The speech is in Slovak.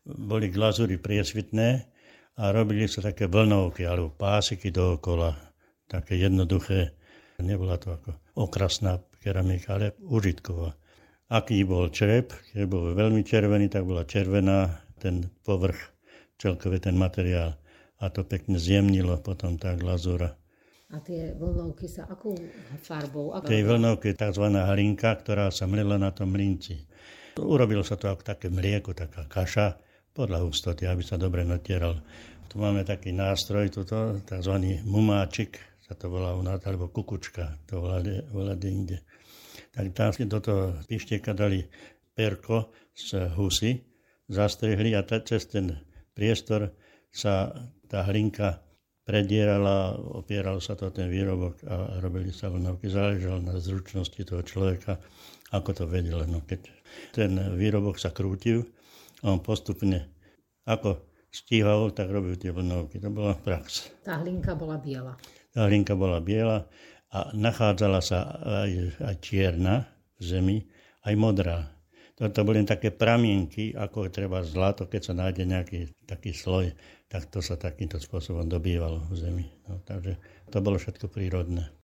boli glazúry priesvitné a robili sa také vlnovky alebo pásiky dookola, také jednoduché. Nebola to ako okrasná keramika, ale užitková. Aký bol črep, keď bol veľmi červený, tak bola červená ten povrch, celkový ten materiál. A to pekne zjemnilo potom tá glazúra. A tie vlnovky sa akou farbou? Tej vlnovky je tzv. Hlinka, ktorá sa mlela na tom mlynci. Urobilo sa to ako také mlieko, taká kaša, podľa hustoty, aby sa dobre natieral. Tu máme taký nástroj, tzv. Mumáčik, sa to volá u nás, alebo kukučka, to volá inde. Tak tam do toho pištieka dali perko z husy, zastrihli a cez ten priestor sa tá hlinka predierala, opieral sa to ten výrobok a robili sa vlnovky. Záležalo na zručnosti toho človeka, ako to vedel. No keď ten výrobok sa krútil, on postupne ako stíhal, tak robil tie vlnovky. To bola prax. Tá hlinka bola biela. Tá hlinka bola biela a nachádzala sa aj čierna v zemi, aj modrá. To boli také pramienky, ako treba zlato, keď sa nájde nejaký taký sloj, tak to sa takýmto spôsobom dobývalo v zemi. No, takže to bolo všetko prírodné.